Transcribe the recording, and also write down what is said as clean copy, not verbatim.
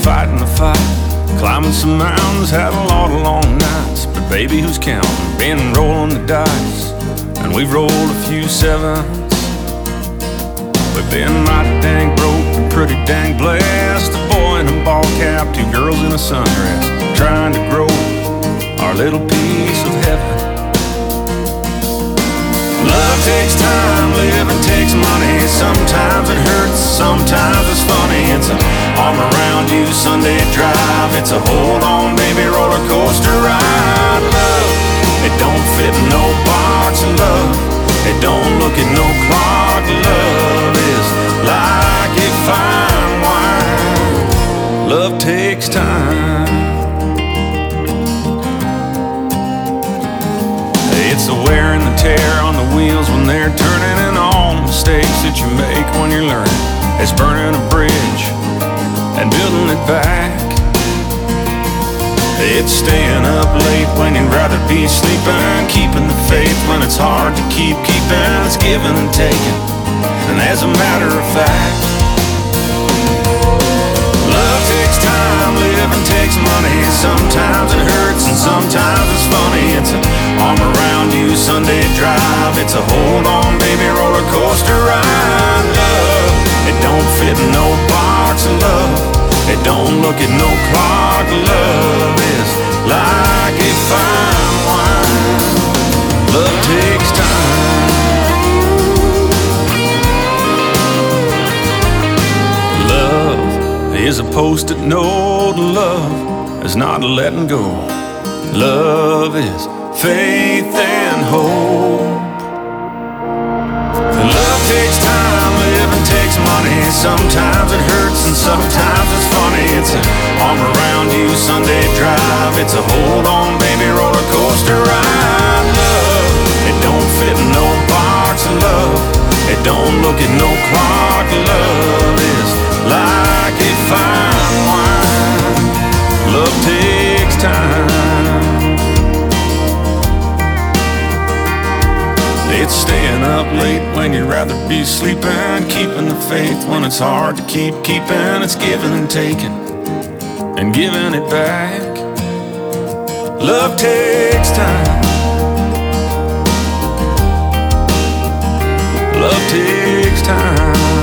fighting the fight, climbing some mountains, had a lot of long nights. But baby, who's counting? Been rolling the dice, and we've rolled a few sevens. We've been mighty dang broke and pretty dang blessed. A boy in a ball cap, two girls in a sundress, trying to grow our little piece of heaven. Love takes time, living takes money. Sometimes it hurts, sometimes it's funny. It's an arm around you Sunday drive. It's a hold on baby roller coaster ride. Love, it don't fit in no box. And love, it don't look at no clock. Love is like a fine wine. Love takes time. It's the wear and the tear on the wheels when they're turning, and all the mistakes that you make when you're learning. It's burning a bridge and building it back. It's staying up late when you'd rather be sleeping, keeping the faith when it's hard to keep keeping. It's giving and taking, and as a matter of fact, love takes time, living takes money. Sometimes it hurts and sometimes it's funny. It's an arm around you Sunday drive. It's a hold on baby roller coaster ride. Love, it don't fit in no box. And love, it don't look at no clock. Love is like a fine wine. Love takes time. Love is a post-it note. Love is not letting go. Love is faith and hope. Love takes time, living takes money. Sometimes it hurts and sometimes it's funny. It's an arm around you Sunday drive. It's a hold on baby roller coaster ride. Love, it don't fit in no box. And love, it don't look at no clock. Love is like a fine wine. Love takes time. It's staying up late when you'd rather be sleeping, keeping the faith when it's hard to keep keeping. It's giving and taking and giving it back. Love takes time. Love takes time.